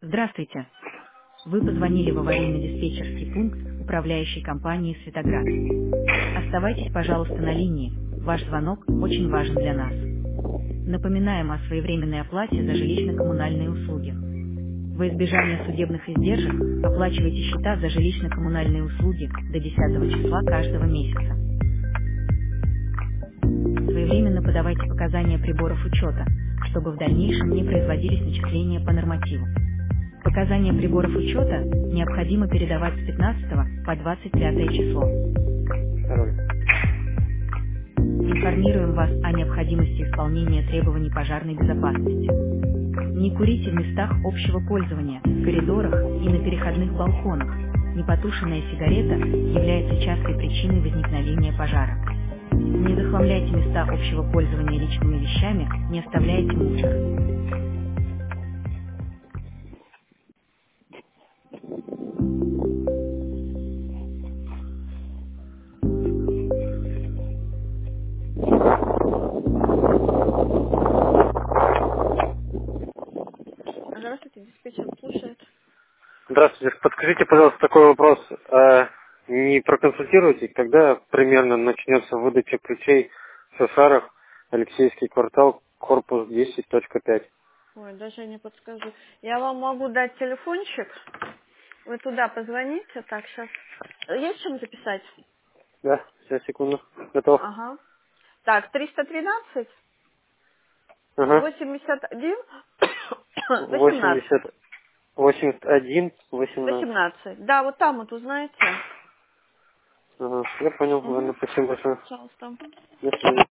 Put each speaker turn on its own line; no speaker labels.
Здравствуйте. Вы позвонили в аварийно-диспетчерский пункт управляющей компании «Светоград». Оставайтесь, пожалуйста, на линии. Ваш звонок очень важен для нас. Напоминаем о своевременной оплате за жилищно-коммунальные услуги. Во избежание судебных издержек оплачивайте счета за жилищно-коммунальные услуги до 10 числа каждого месяца. Своевременно подавайте показания приборов учета, чтобы в дальнейшем не производились начисления по нормативу. Показания приборов учета необходимо передавать с 15 по 25 число.
Пароль.
Информируем вас о необходимости исполнения требований пожарной безопасности. Не курите в местах общего пользования, в коридорах и на переходных балконах. Непотушенная сигарета является частой причиной возникновения пожара. Не захламляйте места общего пользования личными вещами, не оставляйте мусор. Здравствуйте, диспетчер слушает.
Здравствуйте. Подскажите, пожалуйста, такой вопрос. Не проконсультируйте, когда примерно начнется выдача ключей в Шашарах, Алексеевский квартал, корпус 10.5.
Ой, даже не подскажу. Я вам могу дать телефончик. Вы туда позвоните. Так, сейчас. Есть чем записать?
Да, сейчас, секунду. Готов.
Ага. Так, 313
Ага.
81 18.
80, 81, 18.
18. Да, вот там вот узнаете.
Ага, я понял.
Угу.
Ладно, спасибо большое.
Пожалуйста.
До свидания.